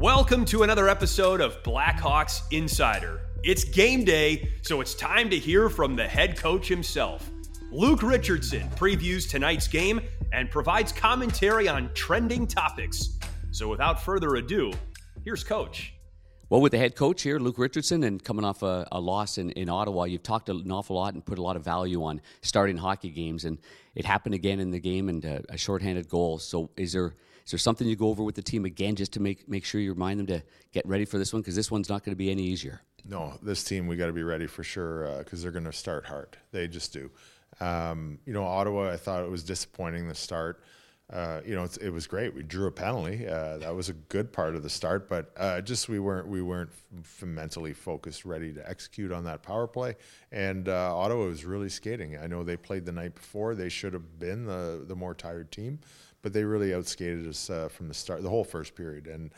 Welcome to another episode of Blackhawks Insider. It's game day, so it's time to hear from the head coach himself. Luke Richardson previews tonight's game and provides commentary on trending topics. So without further ado, here's Coach. Well, with the head coach here, Luke Richardson, and coming off a loss in Ottawa, you've talked an awful lot and put a lot of value on starting hockey games, and it happened again in the game and a shorthanded goal. So is there something you go over with the team again just to make sure you remind them to get ready for this one? Because this one's not going to be any easier. No, this team, we got to be ready for sure because they're going to start hard. They just do. Ottawa, I thought it was disappointing the start. It was great. We drew a penalty. That was a good part of the start, but we weren't mentally focused, ready to execute on that power play. And Ottawa was really skating. I know they played the night before. They should have been the more tired team, but they really outskated us from the start, the whole first period. And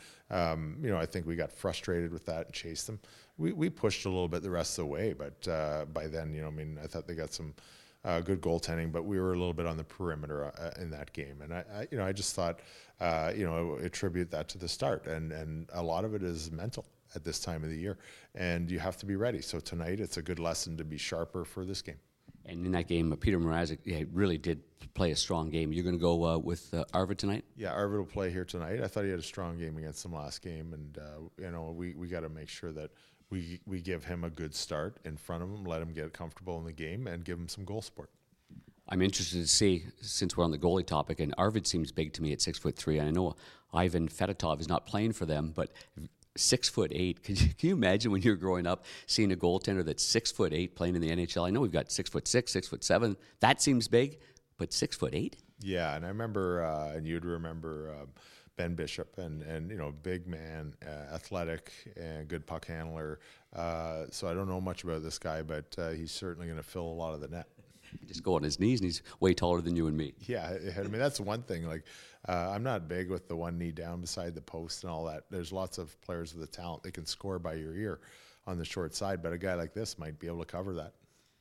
I think we got frustrated with that and chased them. We pushed a little bit the rest of the way, but by then, I thought they got some good goaltending, but we were a little bit on the perimeter in that game. And I just thought, attribute that to the start. And a lot of it is mental at this time of the year, and you have to be ready. So tonight, it's a good lesson to be sharper for this game. And in that game, Peter Mrazek really did play a strong game. You're going to go with Arvid tonight? Yeah, Arvid will play here tonight. I thought he had a strong game against them last game, and we got to make sure that we give him a good start in front of him, let him get comfortable in the game, and give him some goal support. I'm interested to see, since we're on the goalie topic, and Arvid seems big to me at 6'3", and I know Ivan Fedotov is not playing for them, but 6'8". Can you imagine when you're growing up seeing a goaltender that's 6'8" playing in the NHL? I know we've got 6'6", 6'7". That seems big, but 6'8". Yeah, and I remember, and you'd remember Ben Bishop, and big man, athletic, and good puck handler. So I don't know much about this guy, but he's certainly going to fill a lot of the net. Just go on his knees, and he's way taller than you and me. Yeah, that's one thing. Like, I'm not big with the one knee down beside the post and all that. There's lots of players with the talent. They can score by your ear on the short side, but a guy like this might be able to cover that.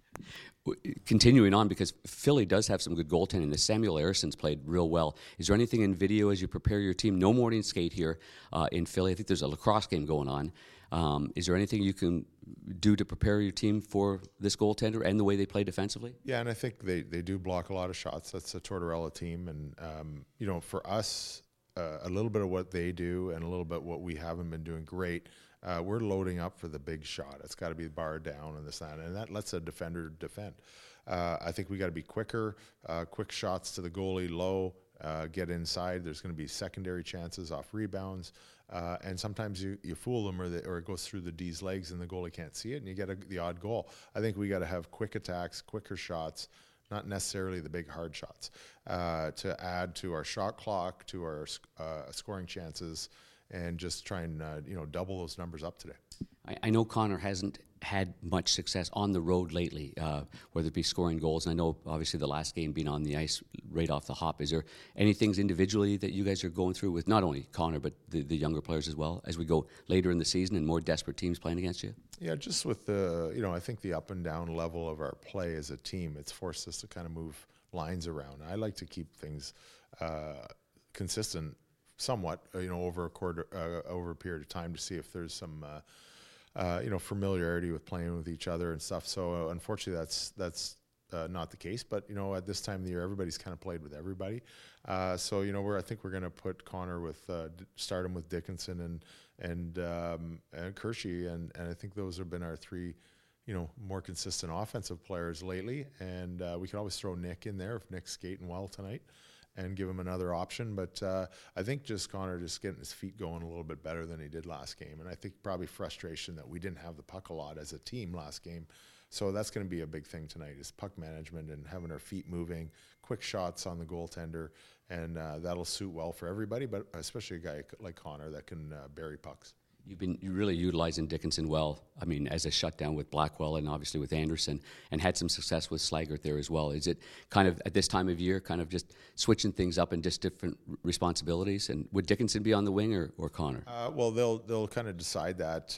Continuing on, because Philly does have some good goaltending. The Samuel Erson's played real well. Is there anything in video as you prepare your team? No morning skate here in Philly. I think there's a lacrosse game going on. Is there anything you can do to prepare your team for this goaltender and the way they play defensively? Yeah, and I think they do block a lot of shots. That's a Tortorella team. And, for us, a little bit of what they do and a little bit what we haven't been doing great, we're loading up for the big shot. It's got to be bar down and this and that lets a defender defend. I think we got to be quicker, quick shots to the goalie, low, get inside. There's going to be secondary chances off rebounds. And sometimes you fool them or it goes through the D's legs and the goalie can't see it and you get the odd goal. I think we got to have quick attacks, quicker shots, not necessarily the big hard shots, to add to our shot clock, to our scoring chances, and just try and double those numbers up today. I know Connor hasn't had much success on the road lately, whether it be scoring goals. And I know, obviously, the last game being on the ice right off the hop. Is there any things individually that you guys are going through with not only Connor, but the younger players as well, as we go later in the season and more desperate teams playing against you? Yeah, just with I think the up and down level of our play as a team, it's forced us to kind of move lines around. I like to keep things consistent somewhat, over a period of time to see if there's some familiarity with playing with each other and stuff. So unfortunately, that's not the case. But at this time of the year, everybody's kind of played with everybody. I think we're going to put Connor with start him with Dickinson and Kershey, and I think those have been our three more consistent offensive players lately. And we can always throw Nick in there if Nick's skating well tonight, and give him another option. But I think Connor just getting his feet going a little bit better than he did last game. And I think probably frustration that we didn't have the puck a lot as a team last game. So that's going to be a big thing tonight, is puck management and having our feet moving, quick shots on the goaltender, and that'll suit well for everybody, but especially a guy like Connor that can bury pucks. You've been really utilizing Dickinson well, as a shutdown with Blackwell and obviously with Anderson, and had some success with Slaggert there as well. Is it kind of, at this time of year, kind of just switching things up and just different responsibilities? And would Dickinson be on the wing or Connor? Well, they'll kind of decide that,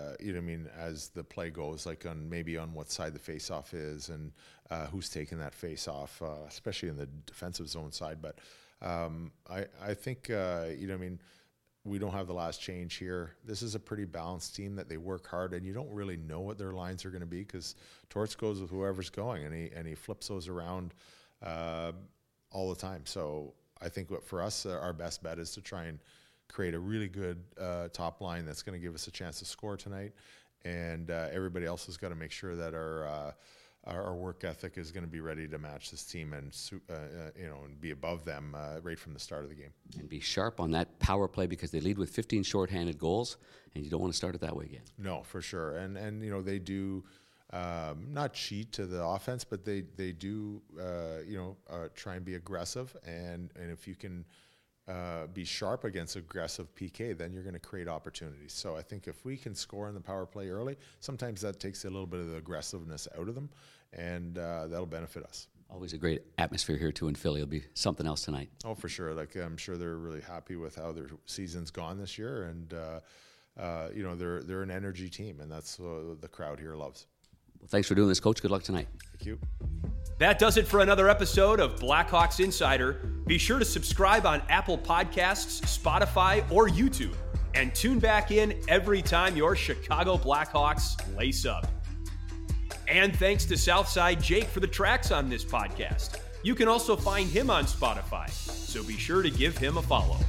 as the play goes, like on what side the face-off is and who's taking that face-off, especially in the defensive zone side. But I think, we don't have the last change here. This is a pretty balanced team that they work hard, and you don't really know what their lines are going to be because Torts goes with whoever's going, and he flips those around all the time. So I think for us, our best bet is to try and create a really good top line that's going to give us a chance to score tonight, and everybody else has got to make sure that our work ethic is going to be ready to match this team and and be above them right from the start of the game. And be sharp on that power play because they lead with 15 shorthanded goals, and you don't want to start it that way again. No, for sure. And they do not cheat to the offense, but they do try and be aggressive. And if you can be sharp against aggressive PK, then you're going to create opportunities. So I think if we can score in the power play early, sometimes that takes a little bit of the aggressiveness out of them, and that'll benefit us. Always a great atmosphere here too in Philly. It'll be something else tonight. Oh, for sure. Like I'm sure they're really happy with how their season's gone this year, and they're an energy team, and that's what the crowd here loves. Well, thanks for doing this, Coach. Good luck tonight. Thank you. That does it for another episode of Blackhawks Insider. Be sure to subscribe on Apple Podcasts, Spotify, or YouTube, and tune back in every time your Chicago Blackhawks lace up. And thanks to Southside Jake for the tracks on this podcast. You can also find him on Spotify, so be sure to give him a follow.